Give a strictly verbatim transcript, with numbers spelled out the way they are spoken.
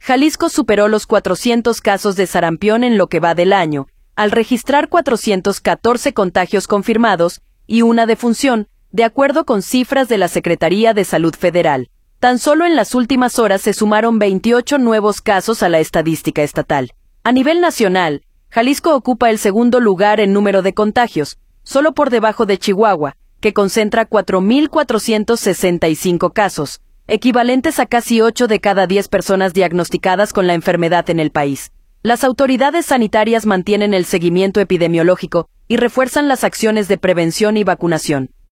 Jalisco superó los cuatrocientos casos de sarampión en lo que va del año, al registrar cuatrocientos catorce contagios confirmados y una defunción, de acuerdo con cifras de la Secretaría de Salud Federal. Tan solo en las últimas horas se sumaron veintiocho nuevos casos a la estadística estatal. A nivel nacional, Jalisco ocupa el segundo lugar en número de contagios, solo por debajo de Chihuahua, que concentra cuatro mil cuatrocientos sesenta y cinco casos, equivalentes a casi ocho de cada diez personas diagnosticadas con la enfermedad en el país. Las autoridades sanitarias mantienen el seguimiento epidemiológico y refuerzan las acciones de prevención y vacunación.